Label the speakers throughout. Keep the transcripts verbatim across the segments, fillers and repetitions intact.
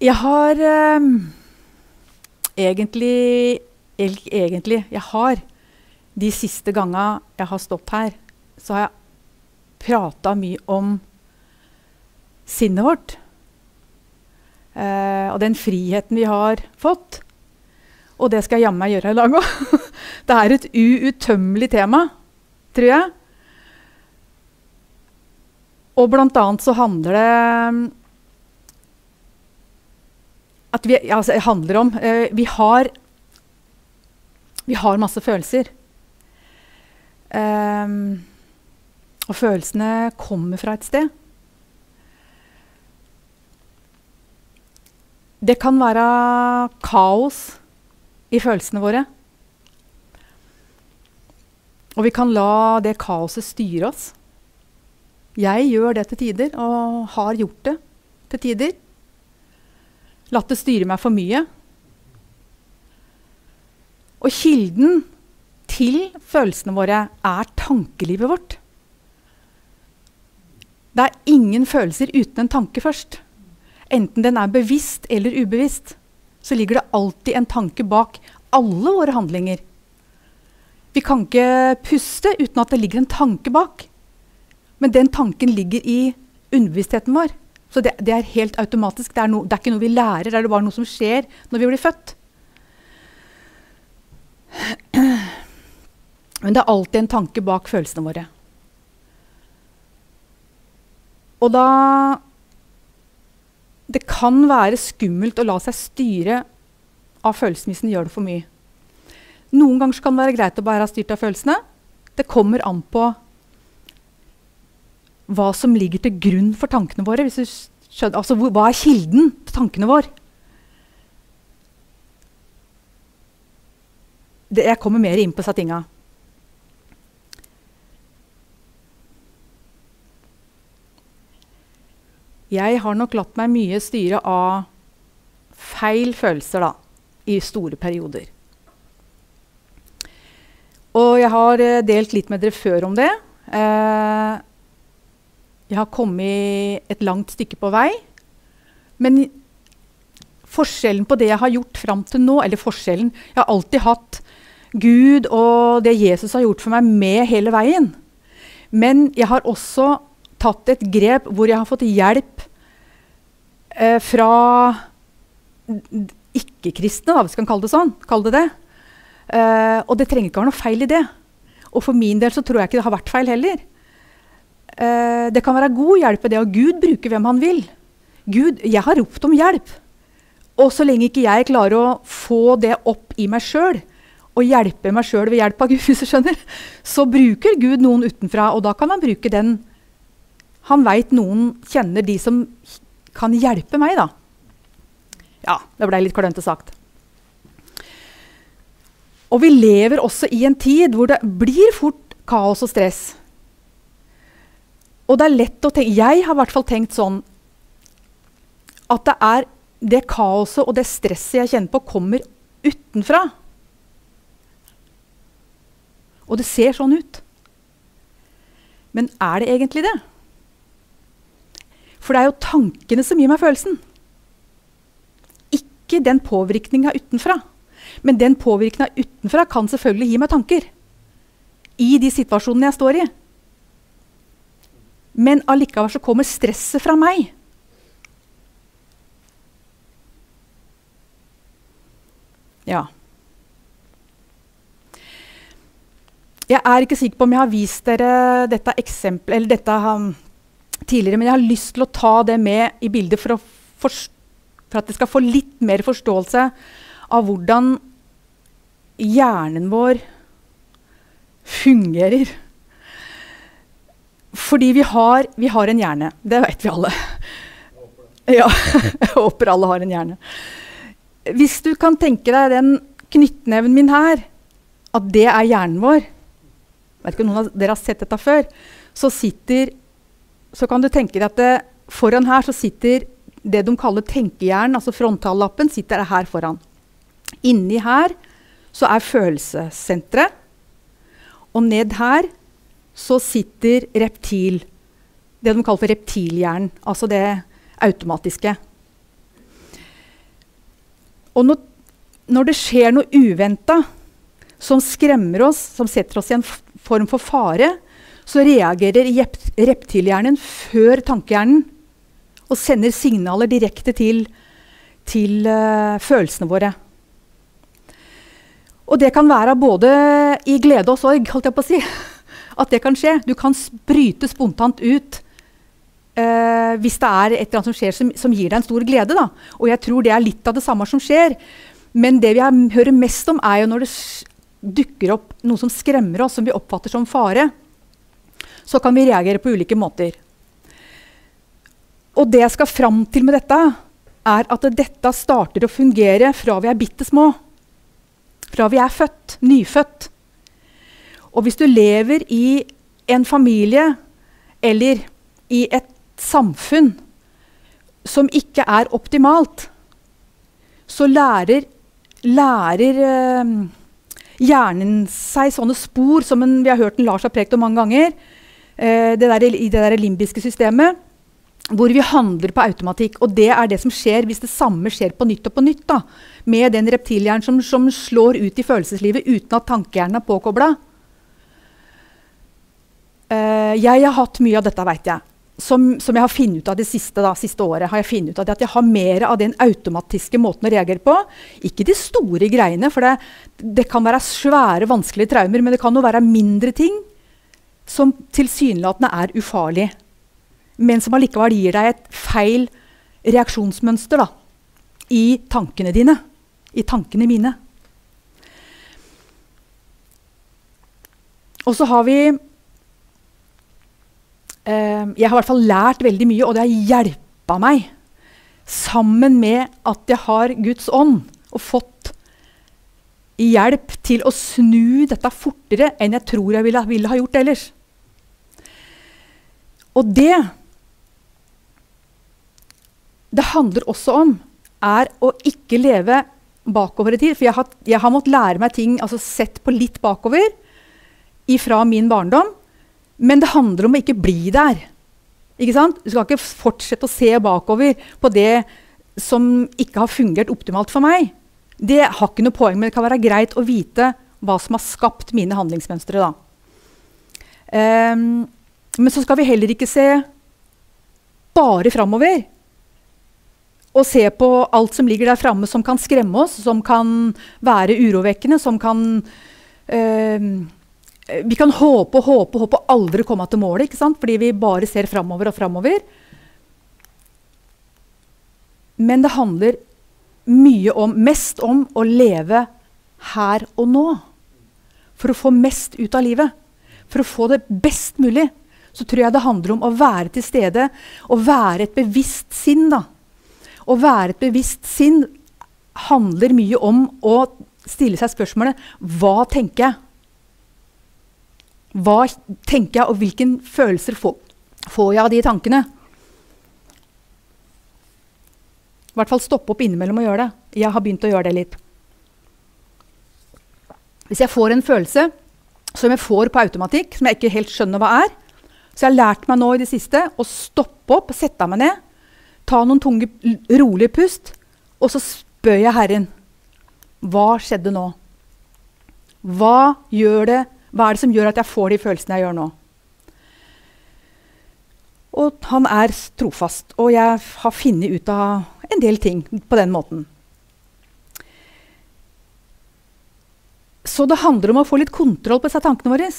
Speaker 1: Jeg har eh, egentlig, egentlig, jeg har de siste gangene jeg har stått her, så har jeg pratet mye om sinnet vårt. Eh, og den friheten vi har fått. Og det skal jeg jammen meg gjøre i dag også. Det er et uuttømmelig tema, tror jeg. Og blant annet så handler det at vi, altså, det handler om eh, vi har vi har masse følelser. Um, og følelsene kommer fra et sted. Det kan være kaos i følelsene våre. Og vi kan la det kaoset styre oss. Jeg gjør det til tider, og har gjort det til tider. Latt det styre meg for mye. Og kilden til følelsene våre er tankelivet vårt. Det er ingen følelser uten en tanke først. Enten den er bevisst eller ubevisst, så ligger det alltid en tanke bak alle våre handlinger. Vi kan ikke puste uten at det ligger en tanke bak. Men den tanken ligger i underbevisstheten vår. Så det, det er helt automatisk. Det er, no, det er ikke noe vi lærer, det er bare noe som skjer når vi blir født. Men det er alltid en tanke bak følelsene våre. Og da det kan være skummelt å la seg styre av følelsene hvis den gjør det for mye. Noen ganger kan det være greit å bare ha styrt av følelsene. Det kommer an på hva som ligger til grunn for tankene våre. Hvis du skjønner, altså, hvor, hva er kilden til tankene våre? Det, jeg kommer mer inn på disse tingene. Jeg har nok latt meg mye styre av feil følelser da, i store perioder. Og jeg har eh, delt litt med dere før om det. Eh, jeg har kommet et langt stykke på vei. Men forskjellen på det jeg har gjort frem til nå, eller forskjellen, jeg har alltid hatt Gud og det Jesus har gjort for meg med hele veien. Men jeg har også tatt et grep hvor jeg har fått hjelp eh, fra ikke-kristne, da, hvis vi kan kalle det sånn. Kalle det det. Uh, og det trenger ikke være noe feil i det. Og for min del så tror jeg ikke det har vært feil heller. Uh, det kan være god hjelp i det, og Gud bruker hvem han vil. Gud, jeg har ropt om hjelp. Og så lenge ikke jeg klarer å få det opp i meg selv, og hjelpe meg selv ved hjelp av Gud, hvis du skjønner, så bruker Gud noen utenfra, og da kan han bruke den. Han vet noen kjenner de som kan hjelpe meg da. Ja, det ble litt klønete sagt. Og vi lever også i en tid hvor det blir fort kaos og stress. Og det er lett å tenke, jeg har i hvert fall tenkt sånn, at det er det kaoset og det stresset jeg kjenner på kommer utenfra. Og det ser sånn ut. Men er det egentlig det? For det er jo tankene som gir meg følelsen. Ikke den påvirkningen utenfra. Men den påvirkningen utenfra kan selvfølgelig gi meg tanker i de situasjonene jeg står i. Men allikevel så kommer stresset fra meg. Ja. Jeg er ikke sikker på om jeg har vist dere dette eksempelet, eller dette um, tidligere, men jeg har lyst til å ta det med i bildet for, å for, for at det skal få litt mer forståelse av hvordan hjernen vår fungerer. Fordi vi har, vi har en hjerne. Det vet vi alle. Ja, jeg håper alle har en hjerne. Hvis du kan tenke deg den knyttneven min her, at det er hjernen vår, jeg vet ikke om noen av dere har sett dette før, så sitter, så kan du tenke deg at det, foran her så sitter det de kaller tenkehjernen, altså frontallappen, sitter her foran. Inni her så er følelsessentret, og ned her så sitter reptil, det de kaller for reptilhjernen, altså det automatiske. Og når, når det skjer noe uventet, som skremmer oss, som setter oss i en form for fare, så reagerer reptilhjernen før tankehjernen, og sender signaler direkte til, til uh, følelsene våre. Og det kan være både i glede og sorg, holdt jeg på å si, at det kan skje. Du kan bryte spontant ut uh, hvis det er et eller annet som skjer som, som gir deg en stor glede. Da. Og jeg tror det er litt av det samme som skjer. Men det vi hører mest om er jo når det dukker opp noe som skremmer oss, som vi oppfatter som fare. Så kan vi reagere på ulike måter. Og det jeg skal fram til med dette, er at dette starter å fungere fra vi er bitte små. Fra vi er født, nyfødt. Og hvis du lever i en familie, eller i et samfunn, som ikke er optimalt, så lærer, lærer eh, hjernen seg sånne spor, som en, vi har hørt den Lars har prekt om mange ganger, eh, det der, i det der limbiske systemet, hvor vi handler på automatikk. Og det er det som skjer hvis det samme skjer på nytt og på nytt, da, med den reptilhjernen som, som slår ut i følelseslivet uten at tankehjernen er påkoblet. Uh, jeg har hatt mye av dette, vet jeg. Som, som jeg har funnet ut av det siste, da, siste året, har jeg funnet ut av det, at jeg har mer av den automatiske måten å reagere på. Ikke de store greiene, for det, det kan være svære, vanskelige traumer, men det kan jo være mindre ting som tilsynelatende er ufarlig, men som allikevel gir deg et feil reaksjonsmønster da, i tankene dine, i tankene mine. Og så har vi Uh, jeg har i hvert fall lært veldig mye, og det har hjulpet meg, sammen med at jeg har Guds ånd, og fått hjelp til å snu dette fortere enn jeg tror jeg ville, ville ha gjort ellers. Og det, det handler også om, er å ikke leve bakover i tid, for jeg har, jeg har måttet lære meg ting, altså sett på litt bakover, ifra min barndom. Men det handler om å ikke bli der. Ikke sant? Du skal ikke fortsette å se bakover på det som ikke har fungert optimalt for meg. Det har ikke noe poeng, men det kan være greit å vite hva som har skapt mine handlingsmønstre. Da. Um, men så skal vi heller ikke se bare fremover. Og se på alt som ligger der fremme som kan skremme oss, som kan være urovekkende, som kan... Um, Vi kan håpe og håpe og håpe og aldri komme til målet, ikke sant? Fordi vi bare ser fremover og fremover. Men det handler mye om, mest om å leve her og nå. For å få mest ut av livet. For å få det best mulig. Så tror jeg det handler om å være til stede, og være et bevisst sinn. Da. Å være et bevisst sinn handler mye om å stille seg spørsmålet, hva tenker jeg? Hva tenker jeg, og hvilke følelser får, får jeg av de tankene? I hvert fall stoppe opp innimellom og gjøre det. Jeg har begynt å gjøre det litt. Hvis jeg får en følelse som jeg får på automatikk, som jeg ikke helt skjønner hva er, så jeg har lært meg nå i det siste å stoppe opp, sette meg ned, ta noen tunge, rolige pust, og så spør jeg Herren, hva skjedde nå? Hva gjør det? Hva er det som gjør at jeg får de følelsene jeg gjør nå? Og han er trofast, og jeg har funnet ut av en del ting på den måten. Så det handler om å få litt kontroll på disse tankene våre.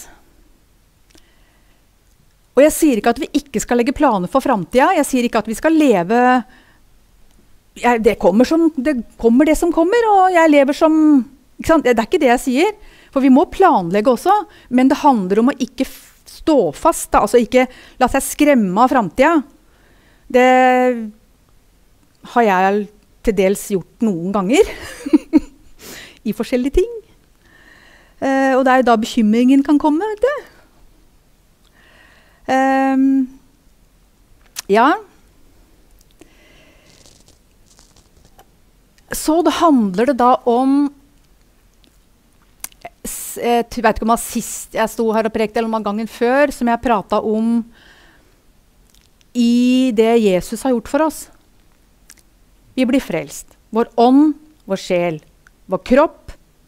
Speaker 1: Og jeg sier ikke at vi ikke skal legge planer for fremtiden. Jeg sier ikke at vi skal leve... Jeg, det, kommer som, det kommer det som kommer, og jeg lever som... Ikke sant? Det er ikke det jeg sier. For vi må planlegge også, men det handler om å ikke stå fast, da. Altså ikke la seg skremme av fremtiden. Det har jeg til dels gjort noen ganger, i forskjellige ting. Uh, og det er da bekymringen kan komme, vet du. Um, ja. Så det handler det da om jeg vet ikke om det var sist jeg sto her og prekte, eller mange ganger før, som jeg pratet om i det Jesus har gjort for oss. Vi blir frelst. Vår ånd vår sjel, vår kropp.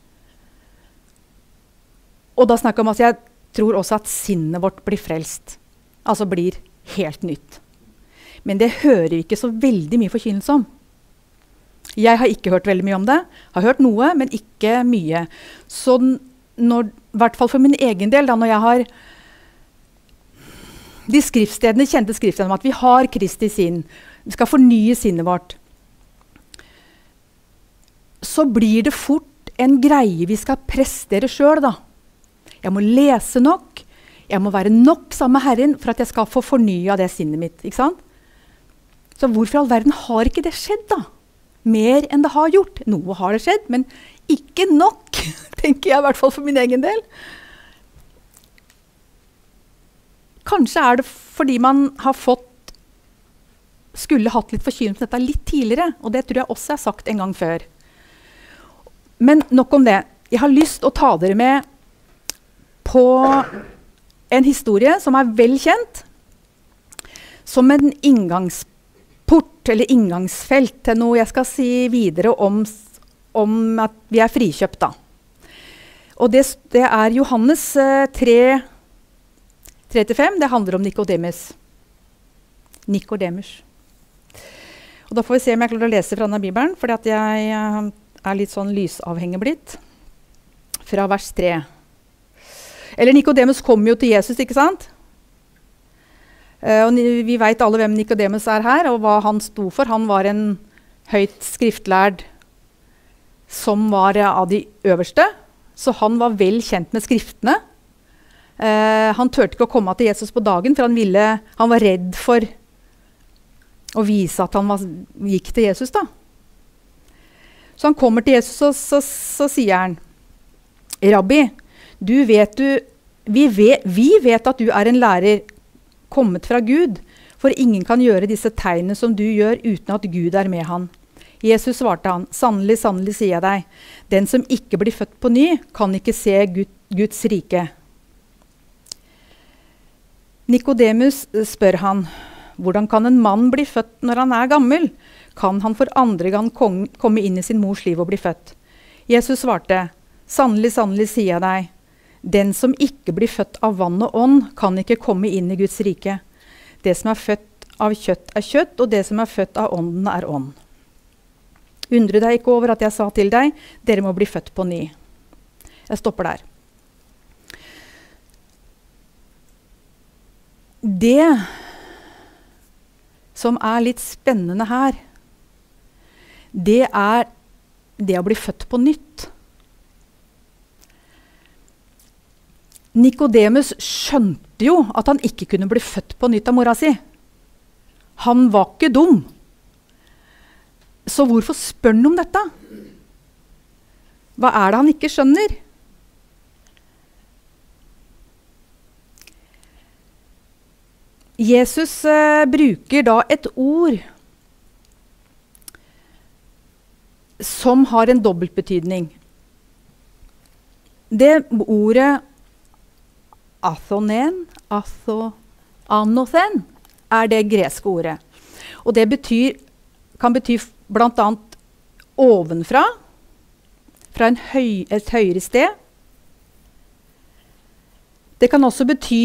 Speaker 1: Og da snakker jeg om at jeg tror også at sinnet vårt blir frelst. Altså blir helt nytt. Men det hører vi ikke så veldig mye forkynnelse om. Jeg har ikke hørt veldig mye om det. Har hørt noe, men ikke mye. Så når, i hvert fall for min egen del, da, når jeg har de skriftstedene, kjente skriftstedene om at vi har Kristi sinn, vi skal fornye sinnet vårt, så blir det fort en greie vi skal prestere selv da. Jeg må lese nok, jeg må være nok sammen med Herren for at jeg skal få fornya det sinnet mitt, ikke sant? Så hvorfor i all verden har ikke det skjedd da? Mer enn det har gjort. Noe har det skjedd, men ikke nok, tenker jeg i hvert fall for min egen del. Kanskje er det fordi man har fått, skulle hatt litt forkynnelse på dette litt tidligere, og det tror jeg også er sagt en gang før. Men nok om det. Jeg har lyst å ta dere med på en historie som er vel kjent, som en inngangsport, eller inngangsfelt til noe jeg skal si videre om, om at vi er frikjøpt da. Og det, det er Johannes eh, tre, tre til fem, det handler om Nikodemus. Nikodemus. Og da får vi se om jeg klarer å lese fra denne Bibelen, fordi at jeg eh, er litt sånn lysavhengig blitt. Fra vers tre. Eller Nikodemus kom jo til Jesus, ikke sant? Uh, og vi vet alle hvem Nikodemus er her, og hva han sto for. Han var en høyt skriftlærd som var uh, av de øverste, så han var vel kjent med skriftene. Uh, han turte ikke å komme til Jesus på dagen, for han, ville, han var redd for å vise at han var, gikk til Jesus da. Så han kommer til Jesus, og så, så, så sier han, Rabbi, du vet du, vi vet, vi vet at du er en lærer kommet fra Gud, for ingen kan gjøre disse tegnene som du gjør uten at Gud er med han. Jesus svarte han, sannelig, sannelig sier jeg deg, den som ikke blir født på ny, kan ikke se Gud, Guds rike. Nikodemus spør han, hvordan kan en mann bli født når han er gammel? Kan han for andre gang komme inn i sin mors liv og bli født? Jesus svarte, sannelig, sannelig sier jeg deg, den som ikke blir født av vann og ånd, kan ikke komme inn i Guds rike. Det som er født av kjøtt er kjøtt, og det som er født av ånden er ånd. Undre deg ikke over at jeg sa til deg, dere må bli født på ny. Jeg stopper der. Det som er litt spennende her, det er det å bli født på nytt. Nikodemus skjønte jo at han ikke kunne bli født på nytt av mora si. Han var ikke dum. Så hvorfor spør han om dette? Hva er det han ikke skjønner? Jesus eh, bruker da et ord som har en dobbeltbetydning. Det ordet athonen, atho, anothen, er det greske ordet. Og det betyr, kan bety blant annet ovenfra, fra en høy, et høyere sted. Det kan også bety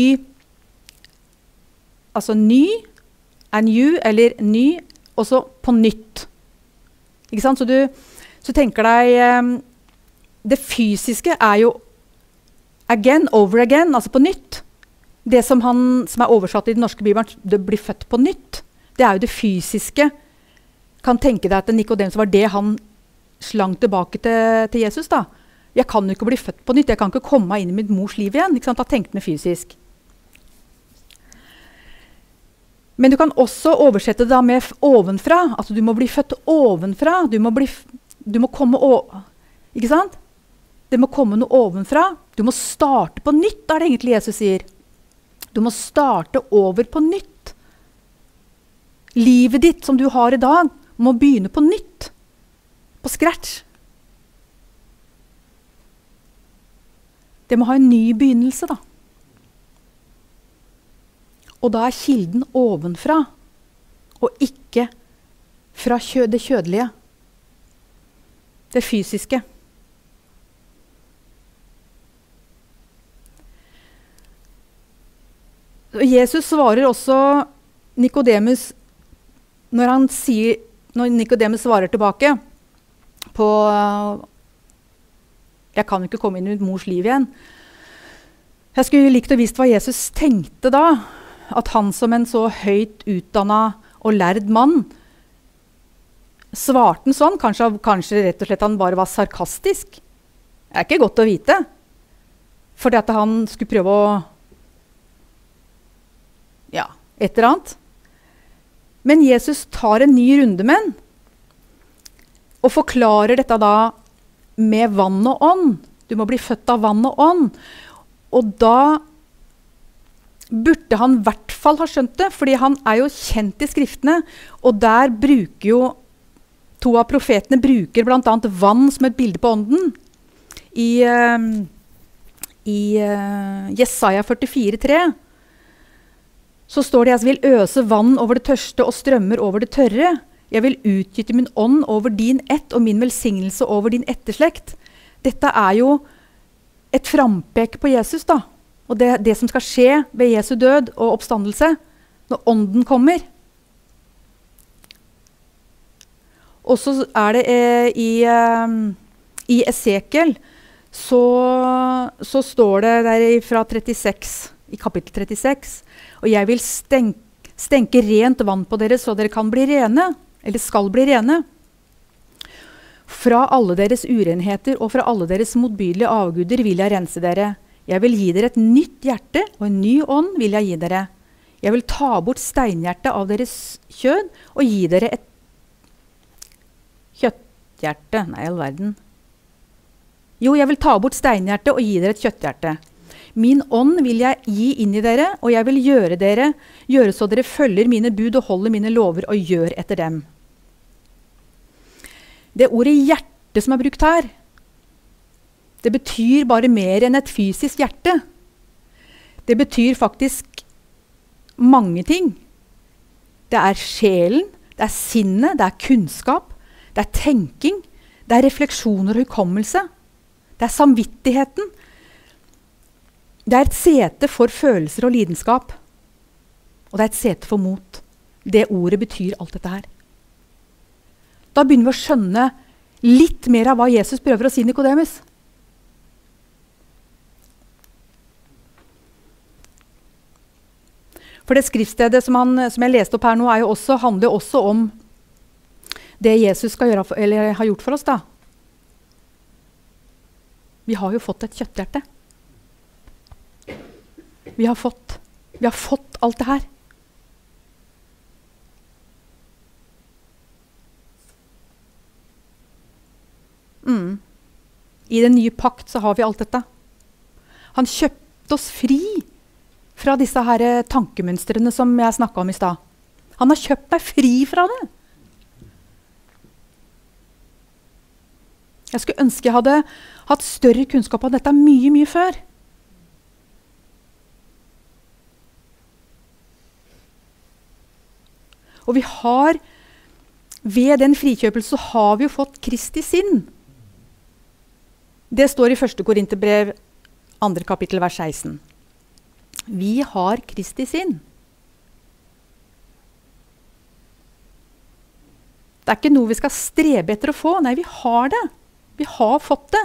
Speaker 1: altså ny, anew, eller ny, også på nytt. Ikke sant? Så du så tenker deg, um, det fysiske er jo again, over again, altså på nytt. Det som, han, som er oversatt i den norske bibelen, det blir født på nytt. Det er jo det fysiske. Kan tenke deg at Nikodemus var det han slang tilbake til, til Jesus da. Jeg kan jo ikke bli født på nytt, jeg kan ikke komme inn i mitt mors liv igjen. Ikke sant? Da tenkte han fysisk. Men du kan også oversette det da med ovenfra. Altså du må bli født ovenfra. Du må, bli, du må komme over, ikke sant? Det må komme noe ovenfra. Du må starte på nytt, er det egentlig Jesus sier. Du må starte over på nytt. Livet ditt som du har i dag, må begynne på nytt. På scratch. Det må ha en ny begynnelse da. Og da er kilden ovenfra, og ikke fra kjø det kjødelige. Det fysiske. Jesus svarer også Nikodemus når han sier, når Nikodemus svarer tilbake på jeg kan ikke komme inn i mitt mors liv igjen. Jeg skulle likt å visst hva Jesus tenkte da, at han som en så høyt utdannet og lærd mann svarte han sånn, kanskje, kanskje rett og slett han bare var sarkastisk. Det er ikke godt å vite, fordi at han skulle prøve å ja, et eller annet. Men Jesus tar en ny runde med den, og forklarer dette da med vann og ånd. Du må bli født av vann og ånd. Og da burde han i hvert fall ha skjønt det, fordi han er jo kjent i skriftene, og der bruker jo to av profetene bruker blant annet vann som et bilde på ånden. I, uh, i uh, Jesaja førtifire tre så står det: jeg vil øse vann over det tørste og strømmer over det tørre. Jeg vil utgyte min ånd over din ett og min velsignelse over din etterslekt. Dette er jo et frampek på Jesus da. Og det, det som skal skje ved Jesu død og oppstandelse, når ånden kommer. Og så er det eh, i, eh, i Esekiel, så, så står det der fra trettiseks, i kapittel trettiseks, og jeg vil stenke, stenke rent vann på dere, så dere kan bli rene, eller skal bli rene. Fra alle deres urenheter og fra alle deres motbydelige avguder vil jeg rense dere. Jeg vil gi dere et nytt hjerte, og en ny ånd vil jeg gi dere. Jeg vil ta bort steinhjertet av deres kjød, og gi dere et kjøtthjerte. Nei, all verden. Jo, jeg vil ta bort steinhjertet og gi dere et kjøtthjerte. Min ånd vil jeg gi inn i dere, og jeg vil gjøre dere, gjøre så dere følger mine bud og holder mine lover og gjør etter dem. Det ordet hjerte som er brukt her, det betyr bare mer enn et fysisk hjerte. Det betyr faktisk mange ting. Det er sjelen, det er sinnet, det er kunnskap, det er tenking, det er refleksjoner og hukommelse, det er samvittigheten. Det er et sete for følelser og lidenskap, og det er et sete for mot. Det ordet betyr alt dette her. Da begynner vi å skjønne litt mer av hva Jesus prøver å si Nikodemus. For det skriftstedet som, han, som jeg leste opp her nå, er jo også, handler jo også om det Jesus skal gjøre, eller har gjort for oss. Da. Vi har jo fått et kjøtthjerte. Vi har fått, vi har fått alt det her. Mm. I den nye pakt så har vi alt dette. Han kjøpte oss fri fra disse her tankemønstrene som jeg snakket om i stad. Han har kjøpt meg fri fra det. Jeg skulle ønske jeg hadde hatt større kunnskap om dette mye, mye før. Og vi har, ved den frikjøpelse, så har vi jo fått Kristi sinn. Det står i første Korinterbrev, andre kapittel, vers seksten. Vi har Kristi sinn. Det er ikke noe vi skal strebe etter å få. Nei, vi har det. Vi har fått det.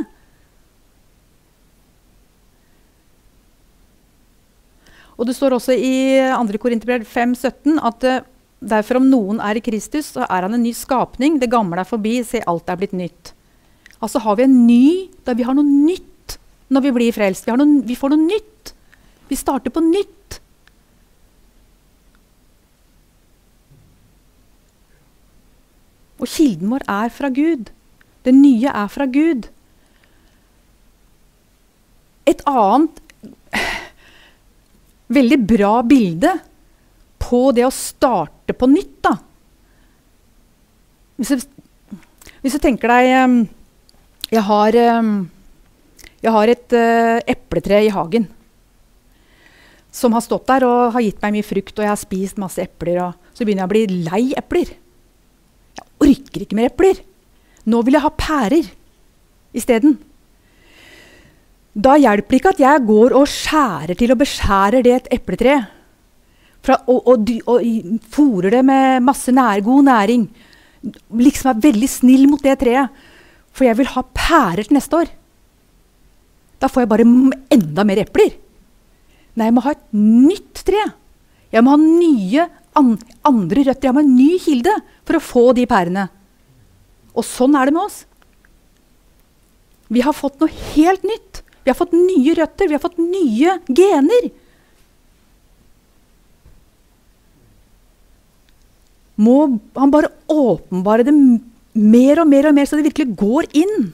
Speaker 1: Og det står også i andre Korinterbrev fem sytten at derfor om noen er i Kristus, så er han en ny skapning. Det gamle er forbi, se alt er blitt nytt. Altså har vi en ny, da vi har noe nytt når vi blir frelst. Vi, har noe, vi får noe nytt. Vi starter på nytt. Og kilden vår er fra Gud. Det nye er fra Gud. Et annet veldig bra bilde på det å starte på nytt, da. Hvis du, hvis du tenker deg um, jeg, har, um, jeg har et uh, epletre i hagen som har stått der og har gitt meg mye frukt, og jeg har spist masse epler, og så begynner jeg å bli lei epler. Jeg orker ikke mer epler. Nå vil jeg ha pærer i stedet. Da hjelper det ikke at jeg går og skjærer til og beskjærer det et epletre. Fra, og, og, og fôrer det med masse nær, god næring. Liksom er veldig snill mot det treet. For jeg vil ha pærer til neste år. Da får jeg bare enda mer epler. Nei, jeg må ha et nytt tre. Jeg må ha nye an, andre røtter. Jeg må ha en ny kilde for å få de pærene. Og sånn er det med oss. Vi har fått noe helt nytt. Vi har fått nye røtter. Vi har fått nye gener. Må han bare åpenbare det mer og mer og mer, så det virkelig går inn.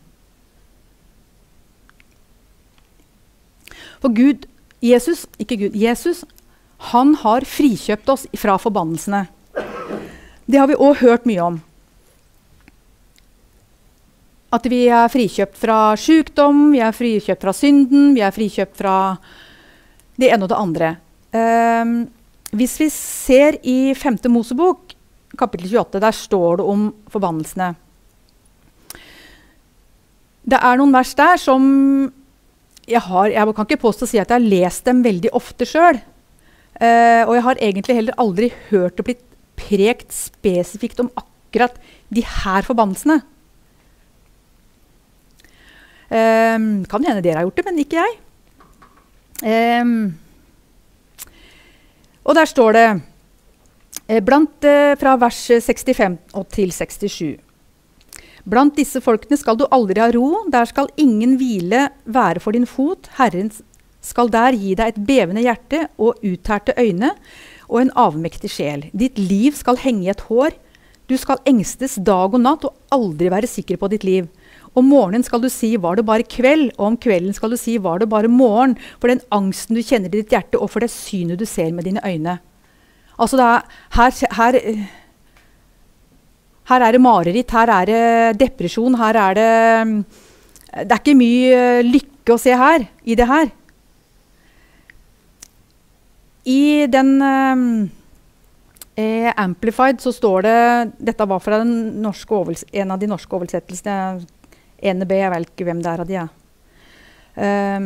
Speaker 1: For Gud, Jesus, ikke Gud, Jesus, han har frikjøpt oss fra forbannelsene. Det har vi også hørt mye om. At vi er frikjøpt fra sykdom, vi er frikjøpt fra synden, vi er frikjøpt fra det ene og det andre. Um, hvis vi ser i femte Mosebok, kapittel tjueåtte, der står det om forbannelsene. Det er noen vers der som jeg, har, jeg kan ikke påstå å si at jeg har lest dem veldig ofte selv. Uh, og jeg har egentlig heller aldri hørt det blitt prekt spesifikt om akkurat de her forbannelsene. Um, kan hende dere har gjort det, men ikke jeg. Um, og der står det, eh, blant, eh, fra vers sekstifem og til sekstisju. Blant disse folkene skal du aldri ha ro, der skal ingen hvile være for din fot. Herren skal der gi deg et bevende hjerte og uthærte øyne og en avmektig sjel. Ditt liv skal henge i et hår. Du skal engstes dag og natt og aldri være sikker på ditt liv. Om morgenen skal du si, var det bare kveld, og om kvelden skal du si, var det bare morgen, for den angsten du kjenner i ditt hjerte, og for det synet du ser med dine øyne. Altså det er, her, her, her er det mareritt, her er det depresjon, her er det, det er ikke mye lykke å se her, i det her. I den eh, Amplified så står det, dette var fra den norske oversett, en av de norske oversettelsene, N B, jeg vet ikke hvem det er av de, ja. Um,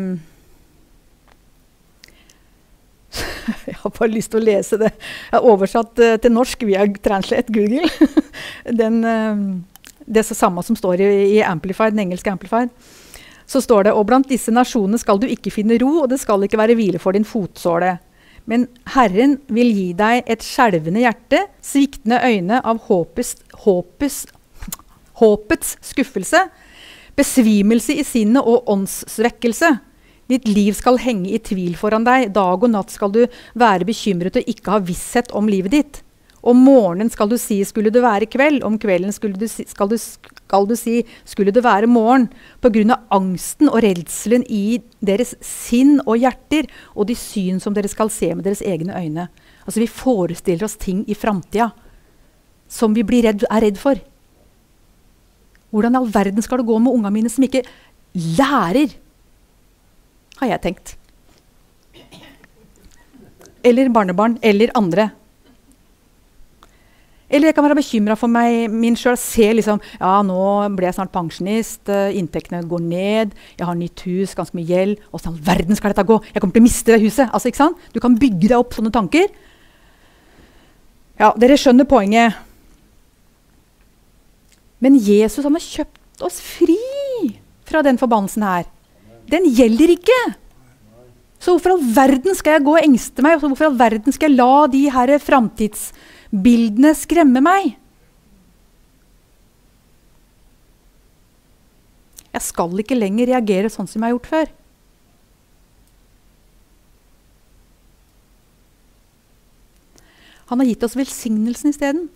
Speaker 1: jeg har bare lyst til å lese det. Jeg har oversatt uh, til norsk via Translate Google. den, uh, det er det samme som står i, i Amplified, den engelske Amplified. Så står det, og blant disse nasjonene skal du ikke finne ro, og det skal ikke være hvile for din fotsåle. Men Herren vil gi deg et skjelvende hjerte, sviktende øyne av håpes, håpes, håpets skuffelse, besvimelse i sinnet og åndssvekkelse. Ditt liv skal henge i tvil foran deg. Dag og natt skal du være bekymret og ikke ha visshet om livet ditt. Om morgenen skal du si, skulle det være kveld. Om kvelden skulle du si, skal, du, skal du si, skulle det være morgen. På grunn av angsten og redselen i deres sinn og hjerter, og de syn som dere skal se med deres egne øyne. Altså vi forestiller oss ting i fremtiden som vi blir redd, er redd for. Hvordan i all verden skal det gå med ungene mine som ikke lærer, har jeg tenkt. Eller barnebarn, eller andre. Eller jeg kan være bekymret for meg, min selv, se liksom, ja, nå ble jeg snart pensjonist, uh, inntektene går ned, jeg har nytt hus, ganske mye gjeld, og sånn, verden skal dette gå, jeg kommer til å miste det huset, altså, ikke sant? Du kan bygge deg opp sånne tanker. Ja, dere skjønner poenget. Men Jesus, han har kjøpt oss fri fra den forbannelsen her. Den gjelder ikke. Så hvorfor all verden skal jeg gå og engste meg? Og hvorfor all verden skal jeg la de her framtidsbildene skremme meg? Jeg skal ikke lenger reagere sånn som jeg har gjort før. Han har gitt oss velsignelsen i stedet.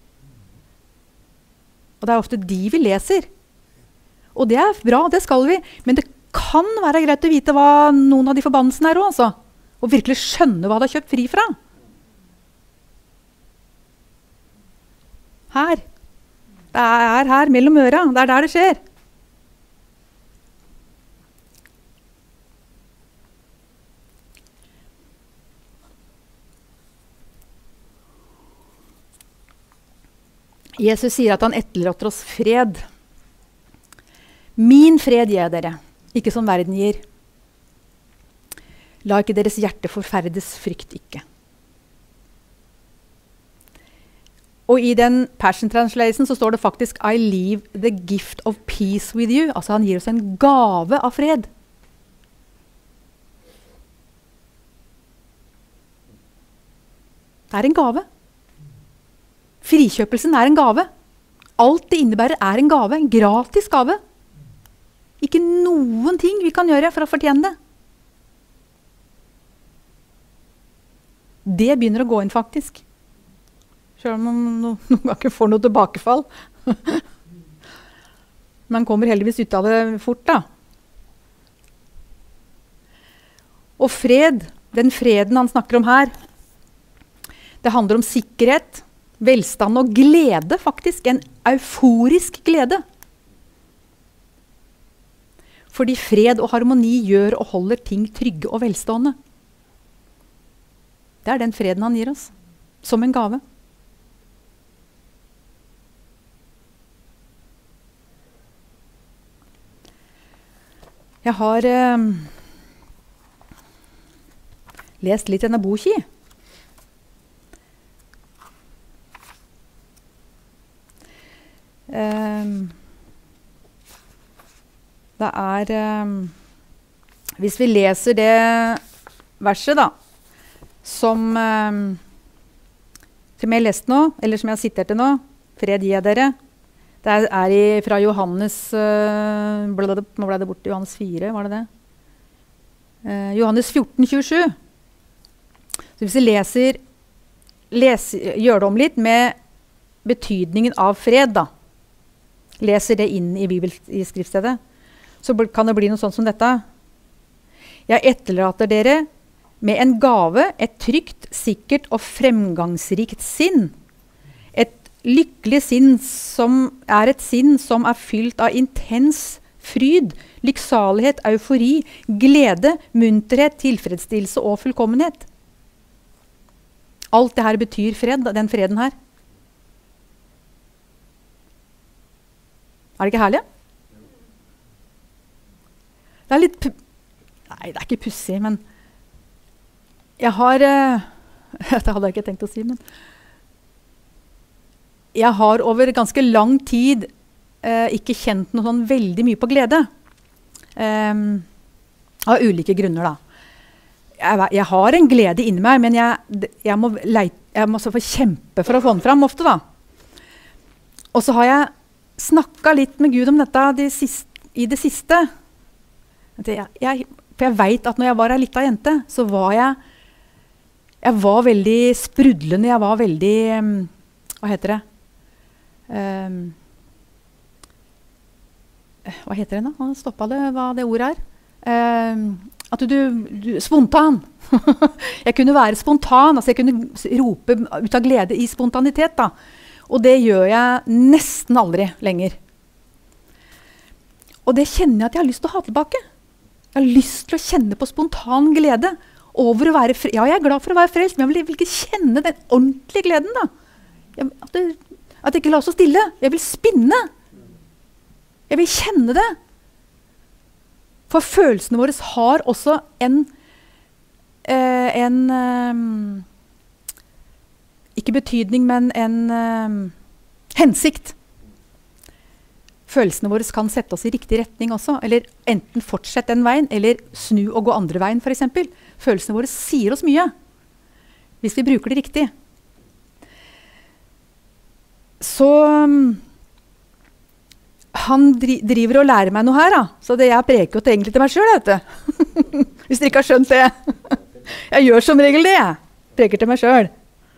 Speaker 1: Og det er ofte de vi leser. Og det er bra, det skal vi. Men det kan være greit å vite hva noen av de forbannelsene er også. Og virkelig skjønne hva det har kjøpt fri fra. Her. Det er her, mellom øra. Det er der det skjer. Jesus sier at han etterlater oss fred. Min fred gir jeg dere, ikke som verden gir. La ikke deres hjerte forferdes, frykt ikke. Og i den Passion Translation så står det faktisk I leave the gift of peace with you. Altså han gir oss en gave av fred. Det er en gave. Frikjøpelsen er en gave. Alt det innebærer er en gave, en gratis gave. Ikke noen ting vi kan gjøre for å fortjene det. Det begynner å gå inn faktisk. Selv om man no, noen ganger får noe tilbakefall. Man kommer heldigvis ut av det fort da. Og fred, den freden han snakker om her, det handler om sikkerhet, velstand og glede faktisk, en euforisk glede. Fordi fred og harmoni gjør og holder ting trygge og velstående. Det er den freden han gir oss, som en gave. Jeg har eh, lest litt denne boka. Um, det er um, hvis vi leser det verset da som um, som jeg leste nå, eller som jeg har sitert til nå, fred gir jeg dere, det er, er i, fra Johannes uh, ble det, nå ble det bort Johannes fire, var det det? Uh, Johannes fjorten tjuesju. Så hvis vi leser, leser gjør det om litt med betydningen av fred da, leser det inn i Bibel i skriftstedet, så kan det bli noe sånt som dette. Jeg etterlater dere med en gave, et trygt, sikkert og fremgangsrikt sinn. Et lykkelig sinn som er et sinn som er fylt av intens fryd, lykksalighet, eufori, glede, munterhet, tilfredsstillelse og fullkommenhet. Alt det her betyr fred, den freden her. Er det ikke herlig? Det er litt pu- Nei, det er ikke pussig, men jeg har eh, det hadde jeg ikke tenkt å si, men jeg har over ganske lang tid eh, ikke kjent noe sånn veldig mye på glede. Um, av ulike grunner da. Jeg, jeg har en glede inni meg, men jeg, jeg, må, leite, jeg må så få kjempe for å få den fram ofte da. Og så har jeg snakket litt med Gud om dette de siste, i det siste. Jeg, jeg, for jeg vet at når jeg var en liten jente, så var jeg, jeg var veldig sprudlende, jeg var veldig, um, hva heter det? Um, hva heter det da? Han stoppet det, hva det ordet er. Um, at du, du, spontan. Jeg kunne være spontan, altså jeg kunne rope ut av glede i spontanitet da. Og det gjør jeg nesten aldri lenger. Og det kjenner jeg at jeg har lyst til å ha tilbake. Jeg har lyst til å kjenne på spontan glede over å være frelst. Ja, jeg er glad for å være frelst, men jeg vil, vil ikke kjenne den ordentlige gleden da. Jeg, at, det, at jeg ikke lar så stille. Jeg vil spinne. Jeg vil kjenne det. For følelsene våre har også en, eh, en eh, ikke betydning, men en eh, hensikt. Følelsene våre kan sette oss i riktig retning også, eller enten fortsette den veien, eller snu og gå andre veien for eksempel. Følelsene våre sier oss mye, hvis vi bruker det riktig. Så han dri driver og lærer meg noe her da, så det jeg preker jo til egentlig til meg selv, vet du. Hvis dere ikke har skjønt det. Jeg gjør som regel det, jeg preker til meg selv.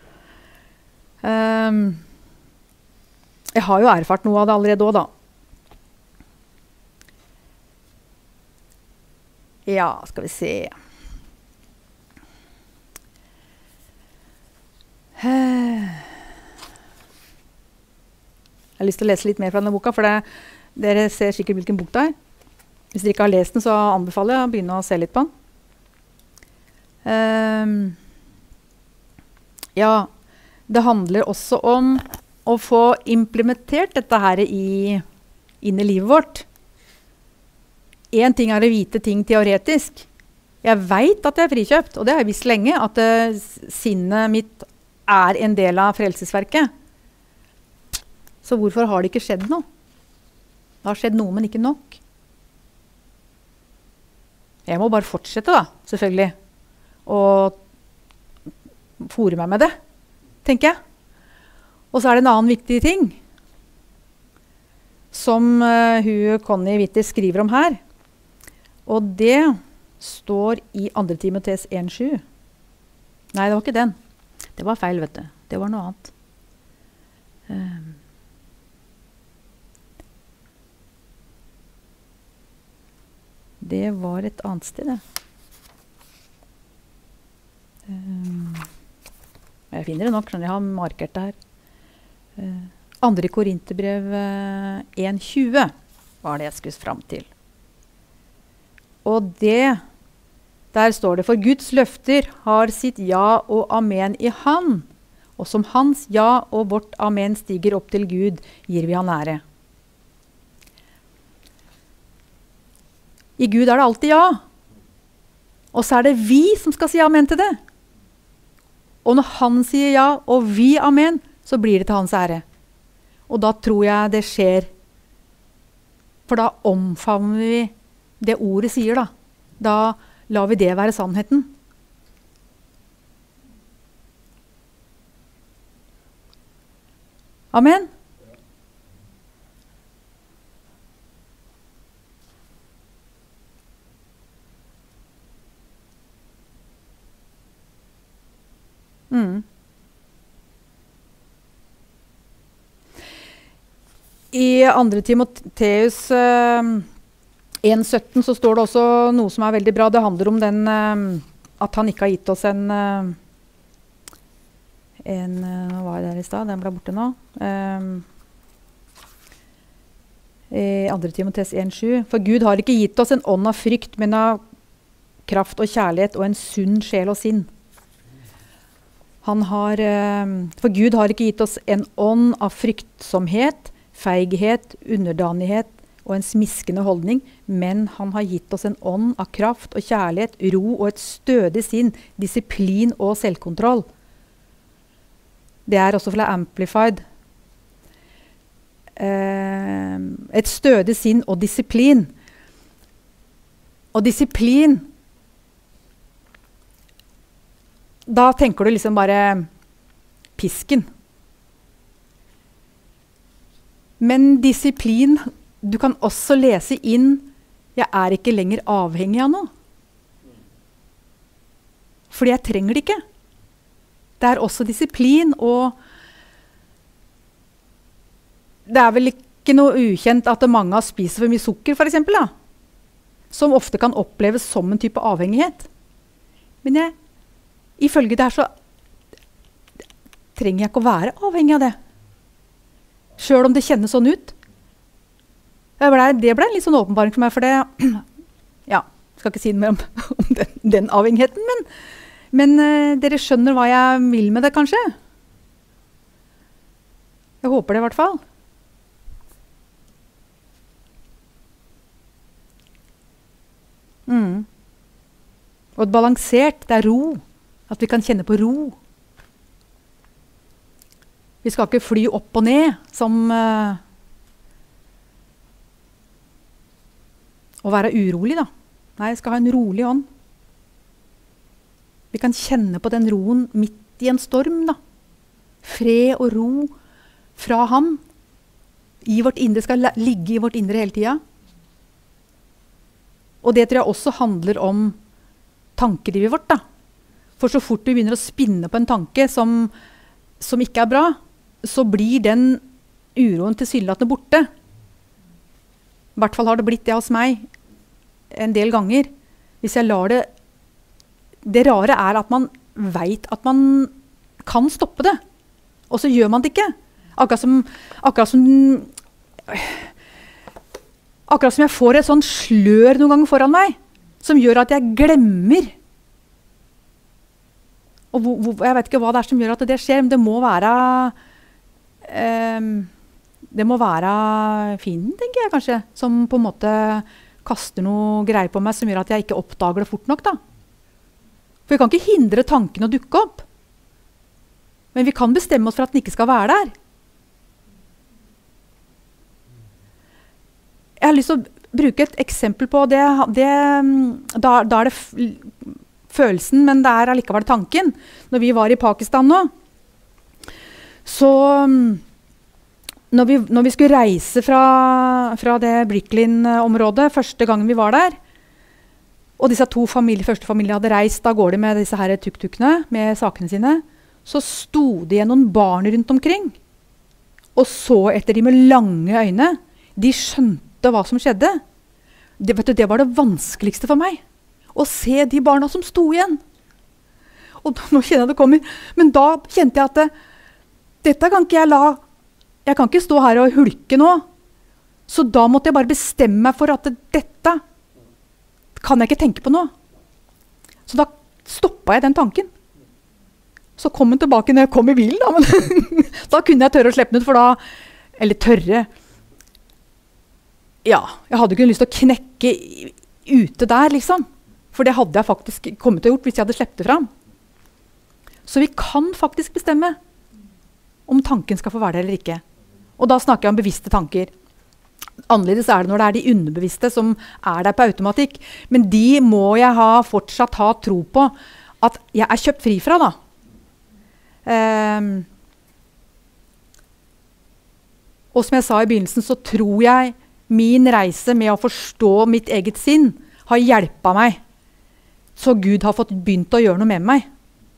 Speaker 1: Um, jeg har jo erfart noe av det allerede også da. Ja, skal vi se. Jeg har lyst til å lese litt mer fra denne boka, for det, dere ser sikkert hvilken bok det er. Hvis dere ikke har lest den, så anbefaler jeg å begynne å se litt på den. Um, ja, det handler også om å få implementert dette her i, inn i livet vårt. En ting er å vite ting teoretisk. Jeg vet at jeg er frikjøpt, og det har jeg visst lenge, at uh, sinnet mitt er en del av frelsesverket. Så hvorfor har det ikke skjedd noe? Det har skjedd noe, men ikke nok. Jeg må bare fortsette da, selvfølgelig, og fôre meg med det, tenker jeg. Og så er det en annen viktig ting, som uh, hun Connie Witter skriver om her. Og det står i andre Timoteus en sju. Nei, det var ikke den. Det var feil, vet du. Det var noe annet. Um. Det var et annet sted, det. Um. Jeg finner det nok, når jeg har markert det her. Uh, andre Korinterbrev uh, en tjue var det jeg skulle fram til. Og det, der står det, for Guds løfter har sitt ja og amen i han, og som hans ja og vårt amen stiger opp til Gud, gir vi han ære. I Gud er det alltid ja, og så er det vi som skal si amen til det. Og når han sier ja, og vi amen, så blir det til hans ære. Og da tror jeg det skjer, for da omfavner vi det ordet sier da. Da lar vi det være sannheten. Amen. Mm. I andre Timoteus uh, en sytten så står det også noe som er veldig bra. Det handler om den, uh, at han ikke har gitt oss en, uh, en uh, hva er det der i sted? Den ble borte nå. Um, I andre Timoteus en sju. For Gud har ikke gitt oss en ånd av frykt, men av kraft og kjærlighet og en sunn sjel og sinn. Han har, uh, for Gud har ikke gitt oss en ånd av fryktsomhet, feighet, underdanighet og en smiskende holdning, men han har gitt oss en ånd av kraft og kjærlighet, ro og et stødig sinn, disiplin og selvkontroll. Det er også fra Amplified. Eh, et stødig sinn og disiplin. Og disiplin, da tenker du liksom bare pisken. Men disiplin, du kan også lese inn, jeg er ikke lenger avhengig av noe. Fordi jeg trenger det ikke. Det er også disiplin, og det er vel ikke noe ukjent at mange har spist for mye sukker, for eksempel, da. Som ofte kan oppleves som en type avhengighet. Men jeg, ifølge det her så trenger jeg ikke å være avhengig av det. Selv om det kjennes sånn ut. Det ble, det ble en litt sånn åpenbaring for meg, for det, ja, skal ikke si noe mer om, om den, den avhengigheten, men, men uh, dere skjønner hva jeg vil med det, kanskje? Jeg håper det i hvert fall. Mm. Og et balansert, det er ro. At vi kan kjenne på ro. Vi skal ikke fly opp og ned, som uh, å være urolig, da. Nei, jeg skal ha en rolig ånd. Vi kan kjenne på den roen midt i en storm, da. Fred og ro fra ham. I vårt indre skal ligge i vårt indre hele tiden. Og det tror jeg også handler om tankelivet vårt, da. For så fort vi begynner å spinne på en tanke som, som ikke er bra, så blir den uroen tilsynelatende borte. I hvert fall har det blitt det hos meg en del ganger. Hvis jeg lar det... Det rare er at man vet at man kan stoppe det. Og så gjør man det ikke. Akkurat som... Akkurat som, akkurat som jeg får et sånn slør noen ganger foran meg, som gjør at jeg glemmer. Og hvor, hvor, jeg vet ikke hva det er som gjør at det skjer, men det må være... eh, det må være fienden, tenker jeg kanskje, som på en måte kaster noe greier på meg som gjør at jeg ikke oppdager det fort nok da. For vi kan ikke hindre tanken å dukke opp. Men vi kan bestemme oss for at den ikke skal være der. Jeg har lyst til å bruke et eksempel på det. det da, da er det f følelsen, men det er allikevel tanken. Når vi var i Pakistan nå, så når vi, når vi skulle reise fra, fra det Bricklin-området, første gangen vi var der, og disse to familie, første familiene hadde reist av gårde med disse her tuk-tukene, med sakene sine, så sto det igjen noen barn rundt omkring, og så etter de med lange øyne. De skjønte hva som skjedde. Det, vet du, det var det vanskeligste for meg, å se de barna som sto igjen. Og da, nå kjenner jeg det kommer, men da kjente jeg at det, dette kan ikke jeg la, jeg kan ikke stå her og hulke nå. Så da måtte jeg bare bestemme meg for at det, dette kan jeg ikke tenke på nå. Så da stoppet jeg den tanken. Så kom den tilbake når jeg kom i bilen da, men da kunne jeg tørre å slippe den ut, for da, eller tørre, ja, jeg hadde ikke lyst til å knekke ute der liksom, for det hadde jeg faktisk kommet til å gjort hvis jeg hadde sleppet det fram. Så vi kan faktisk bestemme om tanken skal få være der eller ikke. Og da snakker jeg om bevisste tanker. Annerledes er det når det er de underbevisste som er der på automatikk, men de må jeg ha, fortsatt ha tro på at jeg er kjøpt fri fra da. Um, og som jeg sa i begynnelsen, så tror jeg min reise med å forstå mitt eget sinn har hjulpet meg, så Gud har fått begynt å gjøre noe med meg.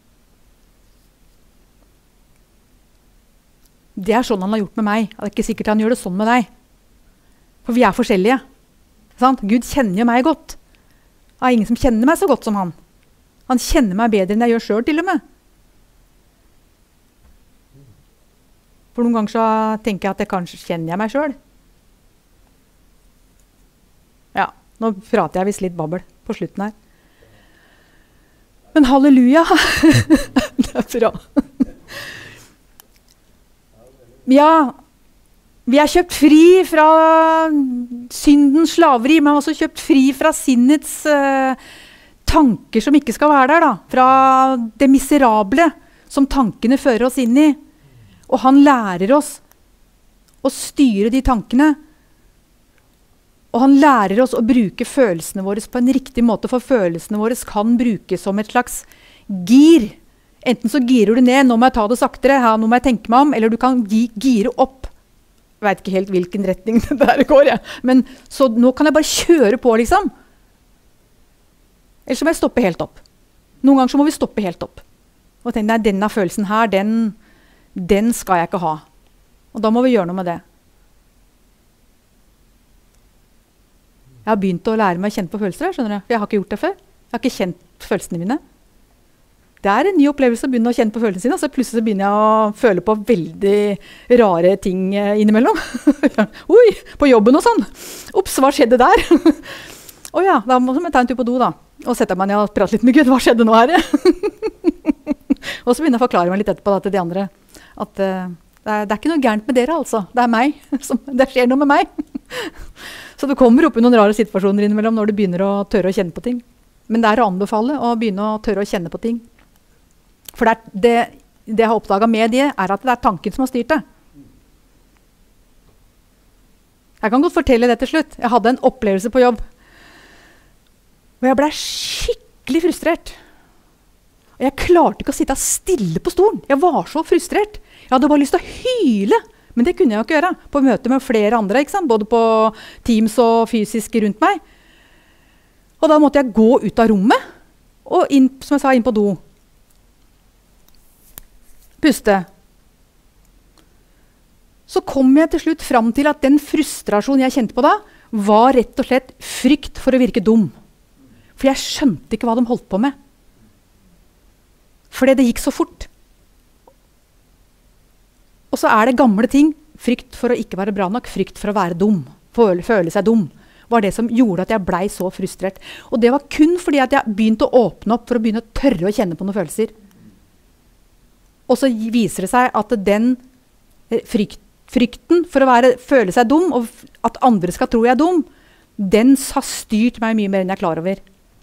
Speaker 1: Det er sånn han har gjort med meg. Det er ikke sikkert han gjør det sånn med deg. For vi er forskjellige. Sant? Gud kjenner jo meg godt. Det er ingen som kjenner meg så godt som han. Han kjenner meg bedre enn jeg gjør selv til og med. For noen ganger så tenker jeg at jeg kanskje kjenner jeg meg selv. Ja, nå prater jeg visst litt babbel på slutten her. Men halleluja! Det er bra. Ja, vi er kjøpt fri fra syndens slaveri, men også kjøpt fri fra sinnets uh, tanker som ikke skal være der da. Fra det miserable som tankene fører oss inn i. Og han lærer oss å styre de tankene. Og han lærer oss å bruke følelsene våre på en riktig måte, for følelsene våre kan brukes som et slags gir. Enten så girer du ned, nå må jeg ta det saktere, her, nå må jeg tenke meg om, eller du kan gi, gire opp. Jeg vet ikke helt hvilken retning det der går, ja. Men så nå kan jeg bare kjøre på, liksom. Eller så må jeg stoppe helt opp. Noen ganger så må vi stoppe helt opp. Og tenke, nei, denne følelsen her, den, den skal jeg ikke ha. Og da må vi gjøre noe med det. Jeg har begynt å lære meg å kjenne på følelser, skjønner du? For jeg har ikke gjort det før. Jeg har ikke kjent følelsene mine. Det er en ny opplevelse å begynne å kjenne på følelsene sine, og så plutselig så begynner jeg å føle på veldig rare ting innimellom. Oi, på jobben og sånn. Ops, hva skjedde der? Åja, da må jeg ta en tur på do da. Og sette meg ned og prate litt med Gud. Hva skjedde nå her? Og så begynner jeg å forklare meg litt etterpå da, til de andre. At uh, det, er, det er ikke noe gærent med dere, altså. Det er meg. Som, det skjer noe med meg. Så det kommer opp i noen rare situasjoner innimellom når du begynner å tørre å kjenne på ting. Men det er å anbefale å begynne å tørre å kjenne på ting. For det, er, det, det jeg har oppdaget med det, er at det er tanken som har styrt det. Jeg kan godt fortelle det til slutt. Jeg hadde en opplevelse på jobb, og jeg ble skikkelig frustrert. Og jeg klarte ikke å sitte stille på stolen. Jeg var så frustrert. Jeg hadde bare lyst til å hyle, men det kunne jeg jo ikke gjøre. På møte med flere andre, ikke sant? Både på Teams og fysisk rundt meg. Og da måtte jeg gå ut av rommet, og inn, som jeg sa, inn på do. Puste. Så kom jeg til slutt fram til at den frustrasjonen jeg kjente på da, var rett og slett frykt for å virke dum. For jeg skjønte ikke hva de holdt på med. Fordi det gikk så fort. Og så er det gamle ting. Frykt for å ikke være bra nok, frykt for å være dum. Føle, føle seg dum. Var det som gjorde at jeg ble så frustrert. Og det var kun fordi at jeg begynte å åpne opp for å begynne å tørre å kjenne på noen følelser. Og så viser det seg at den Frykt, frykten for å være, føle seg dum, og at andre skal tro jeg er dum, den har styrt meg mye mer enn jeg er klar over.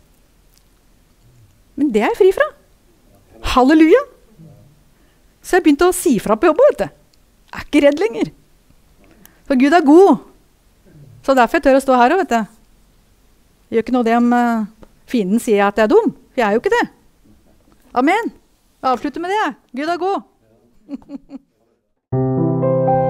Speaker 1: Men det er jeg fri fra. Halleluja! Så jeg begynte å si fra på jobb, vet du. Jeg er ikke redd lenger. For Gud er god. Så derfor jeg tør å stå her, vet du. Jeg gjør ikke noe det om uh, fienden sier at jeg er dum. For jeg er jo ikke det. Amen. Jeg avslutter med det. Gud er god.